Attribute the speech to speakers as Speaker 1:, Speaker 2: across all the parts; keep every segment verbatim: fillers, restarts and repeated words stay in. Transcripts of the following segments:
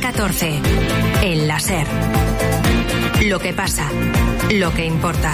Speaker 1: catorce. El La SER. Lo que pasa, lo que importa.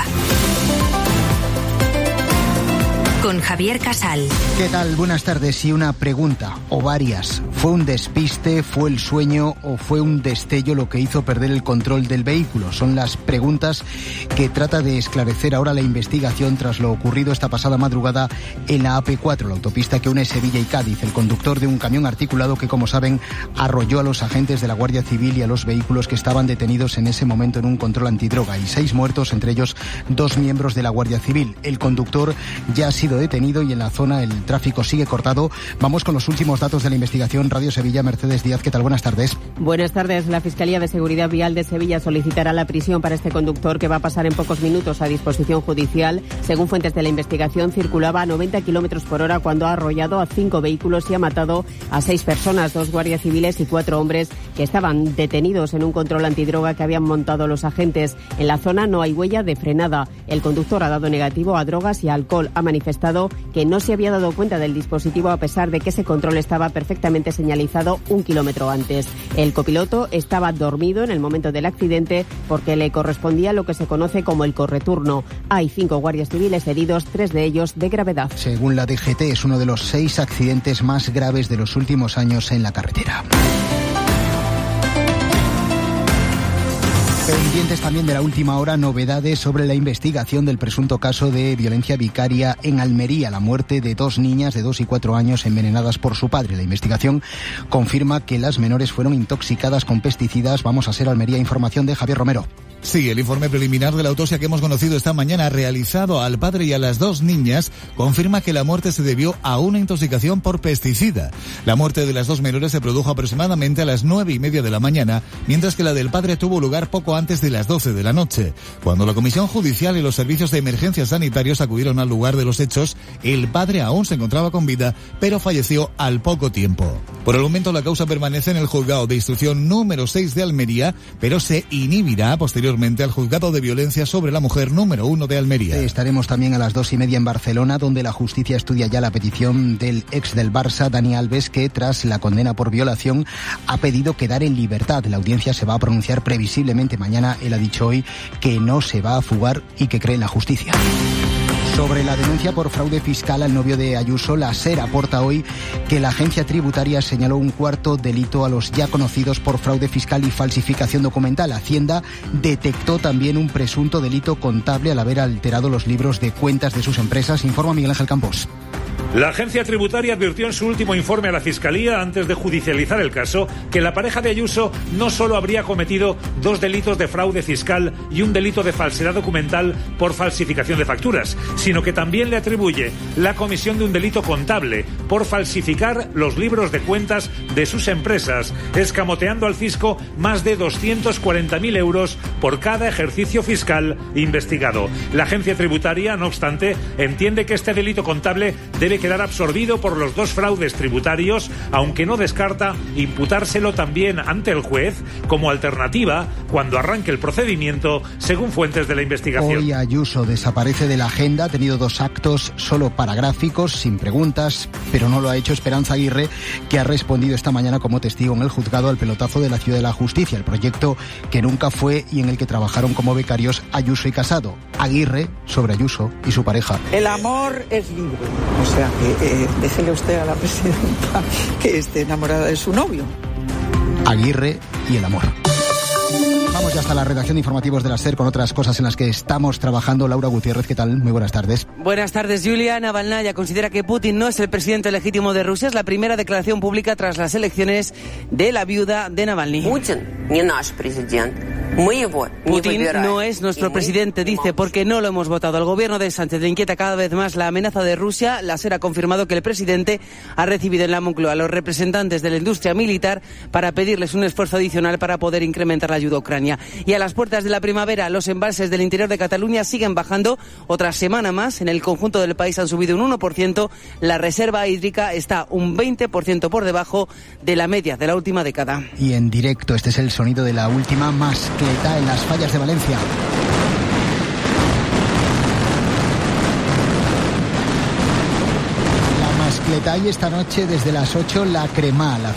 Speaker 1: Con Javier Casal.
Speaker 2: ¿Qué tal? Buenas tardes. Y una pregunta, o varias. ¿Fue un despiste, fue el sueño o fue un destello lo que hizo perder el control del vehículo? Son las preguntas que trata de esclarecer ahora la investigación tras lo ocurrido esta pasada madrugada en la A P cuatro, la autopista que une Sevilla y Cádiz. El conductor de un camión articulado que, como saben, arrolló a los agentes de la Guardia Civil y a los vehículos que estaban detenidos en ese momento en un control antidroga. Y seis muertos, entre ellos dos miembros de la Guardia Civil. El conductor ya ha sido detenido y en la zona el tráfico sigue cortado. Vamos con los últimos datos de la investigación. Radio Sevilla, Mercedes Díaz, ¿qué tal? Buenas tardes.
Speaker 3: Buenas tardes. La Fiscalía de Seguridad Vial de Sevilla solicitará la prisión para este conductor, que va a pasar en pocos minutos a disposición judicial. Según fuentes de la investigación, circulaba a noventa kilómetros por hora cuando ha arrollado a cinco vehículos y ha matado a seis personas, dos guardias civiles y cuatro hombres que estaban detenidos en un control antidroga que habían montado los agentes. En la zona no hay huella de frenada. El conductor ha dado negativo a drogas y a alcohol. Ha manifestado que no se había dado cuenta del dispositivo a pesar de que ese control estaba perfectamente señalizado un kilómetro antes. El copiloto estaba dormido en el momento del accidente porque le correspondía lo que se conoce como el correturno. Hay cinco guardias civiles heridos, tres de ellos de gravedad.
Speaker 2: Según la D G T, es uno de los seis accidentes más graves de los últimos años en la carretera. Pendientes también de la última hora, novedades sobre la investigación del presunto caso de violencia vicaria en Almería, la muerte de dos niñas de dos y cuatro años envenenadas por su padre. La investigación confirma que las menores fueron intoxicadas con pesticidas. Vamos a ser Almería, información de Javier Romero.
Speaker 4: Sí, el informe preliminar de la autopsia que hemos conocido esta mañana, realizado al padre y a las dos niñas, confirma que la muerte se debió a una intoxicación por pesticida. La muerte de las dos menores se produjo aproximadamente a las nueve y media de la mañana, mientras que la del padre tuvo lugar poco antes de las doce de la noche. Cuando la Comisión Judicial y los servicios de emergencias sanitarios acudieron al lugar de los hechos, el padre aún se encontraba con vida, pero falleció al poco tiempo. Por el momento, la causa permanece en el juzgado de instrucción número seis de Almería, pero se inhibirá posteriormente al juzgado de violencia sobre la mujer número uno de Almería.
Speaker 2: Estaremos también a las dos y media en Barcelona, donde la justicia estudia ya la petición del ex del Barça, Dani Alves, que tras la condena por violación ha pedido quedar en libertad. La audiencia se va a pronunciar previsiblemente mañana. Él ha dicho hoy que no se va a fugar y que cree en la justicia. Sobre la denuncia por fraude fiscal al novio de Ayuso, la SER aporta hoy que la agencia tributaria señaló un cuarto delito a los ya conocidos por fraude fiscal y falsificación documental. Hacienda detectó también un presunto delito contable al haber alterado los libros de cuentas de sus empresas, informa Miguel Ángel Campos.
Speaker 5: La agencia tributaria advirtió en su último informe a la Fiscalía, antes de judicializar el caso, que la pareja de Ayuso no solo habría cometido dos delitos de fraude fiscal y un delito de falsedad documental por falsificación de facturas, sino que también le atribuye la comisión de un delito contable por falsificar los libros de cuentas de sus empresas, escamoteando al fisco más de doscientos cuarenta mil euros por cada ejercicio fiscal investigado. La agencia tributaria, no obstante, entiende que este delito contable debe quedar absorbido por los dos fraudes tributarios, aunque no descarta imputárselo también ante el juez como alternativa cuando arranque el procedimiento, según fuentes de la investigación.
Speaker 2: Hoy Ayuso desaparece de la agenda, ha tenido dos actos solo paragráficos, sin preguntas, pero no lo ha hecho Esperanza Aguirre, que ha respondido esta mañana como testigo en el juzgado al pelotazo de la Ciudad de la Justicia, el proyecto que nunca fue y en el que trabajaron como becarios Ayuso y Casado. Aguirre sobre Ayuso y su pareja.
Speaker 6: El amor es libre, o sea que eh, déjele usted a la presidenta que esté enamorada de su novio.
Speaker 2: Aguirre y el amor. Vamos ya hasta la redacción de informativos de la SER con otras cosas en las que estamos trabajando. Laura Gutiérrez, ¿qué tal? Muy buenas tardes.
Speaker 7: Buenas tardes, Julia. Navalnaya considera que Putin no es el presidente legítimo de Rusia. Es la primera declaración pública tras las elecciones de la viuda de Navalny.
Speaker 8: Putin no es nuestro presidente.
Speaker 7: Putin no es nuestro presidente, dice, porque no lo hemos votado. El gobierno de Sánchez le inquieta cada vez más la amenaza de Rusia. La SER ha confirmado que el presidente ha recibido en la Moncloa a los representantes de la industria militar para pedirles un esfuerzo adicional para poder incrementar la ayuda a Ucrania. Y a las puertas de la primavera, los embalses del interior de Cataluña siguen bajando. Otra semana más, en el conjunto del país han subido un uno por ciento. La reserva hídrica está un veinte por ciento por debajo de la media de la última década.
Speaker 2: Y en directo, este es el sonido de la última mascleta en las fallas de Valencia. La mascleta hay esta noche desde las ocho, la Cremà, la